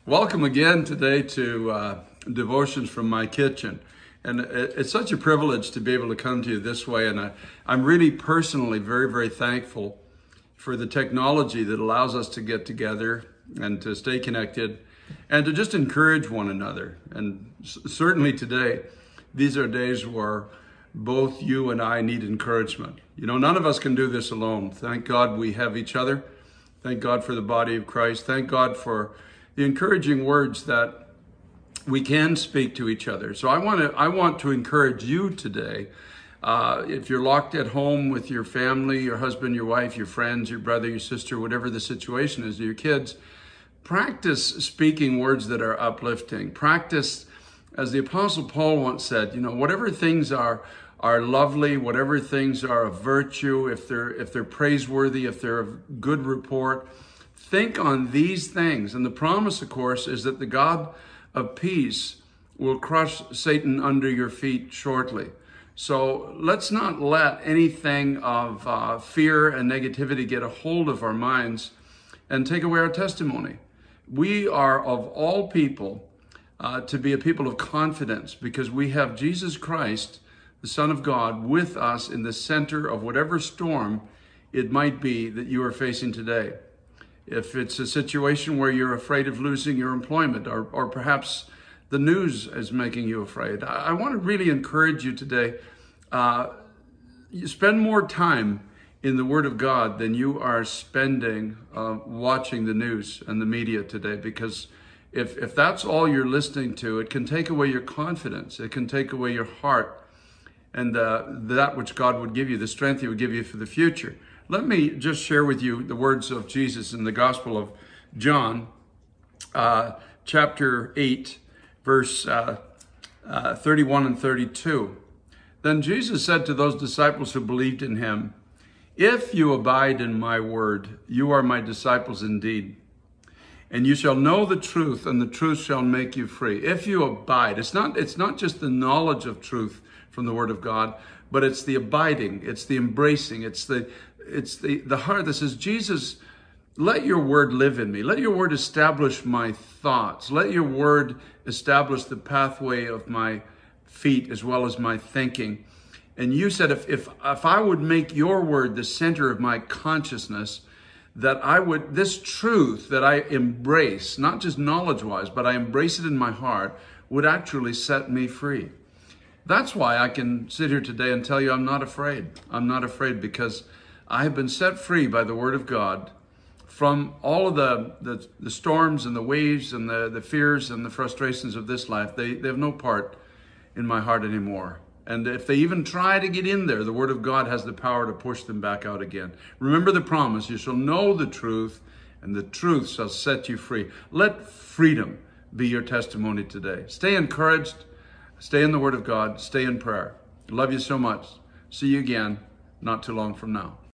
Welcome again today to Devotions from My Kitchen. And it's such a privilege to be able to come to you this way. And I'm really personally very, very thankful for the technology that allows us to get together and to stay connected and to just encourage one another. And certainly today, these are days where both you and I need encouragement. You know, none of us can do this alone. Thank God we have each other. Thank God for the body of Christ. Thank God for the encouraging words that we can speak to each other. So I want to encourage you today. If you're locked at home with your family, your husband, your wife, your friends, your brother, your sister, whatever the situation is, your kids, practice speaking words that are uplifting. Practice, as the Apostle Paul once said, you know, whatever things are lovely, whatever things are of virtue, if they're praiseworthy, if they're of good report, think on these things. And the promise, of course, is that the God of peace will crush Satan under your feet shortly. So let's not let anything of fear and negativity get a hold of our minds and take away our testimony. We are, of all people, to be a people of confidence because we have Jesus Christ, the Son of God, with us in the center of whatever storm it might be that you are facing today. If it's a situation where you're afraid of losing your employment or perhaps the news is making you afraid, I want to really encourage you today. You spend more time in the Word of God than you are spending watching the news and the media today, because if that's all you're listening to, it can take away your confidence. It can take away your heart and that which God would give you, the strength He would give you for the future. Let me just share with you the words of Jesus in the Gospel of John, chapter 8, verse 31 and 32. Then Jesus said to those disciples who believed in Him, "If you abide in my word, you are my disciples indeed. And you shall know the truth, and the truth shall make you free." If you abide, it's not just the knowledge of truth from the Word of God, but it's the abiding, it's the embracing, it's the heart that says, Jesus, let your word live in me. Let your word establish my thoughts. Let your word establish the pathway of my feet as well as my thinking. And you said, if I would make your word the center of my consciousness, that this truth that I embrace, not just knowledge-wise, but I embrace it in my heart, would actually set me free. That's why I can sit here today and tell you I'm not afraid. I'm not afraid because I have been set free by the Word of God from all of the storms and the waves and the fears and the frustrations of this life. They have no part in my heart anymore. And if they even try to get in there, the Word of God has the power to push them back out again. Remember the promise, you shall know the truth, and the truth shall set you free. Let freedom be your testimony today. Stay encouraged, stay in the Word of God, stay in prayer. Love you so much. See you again not too long from now.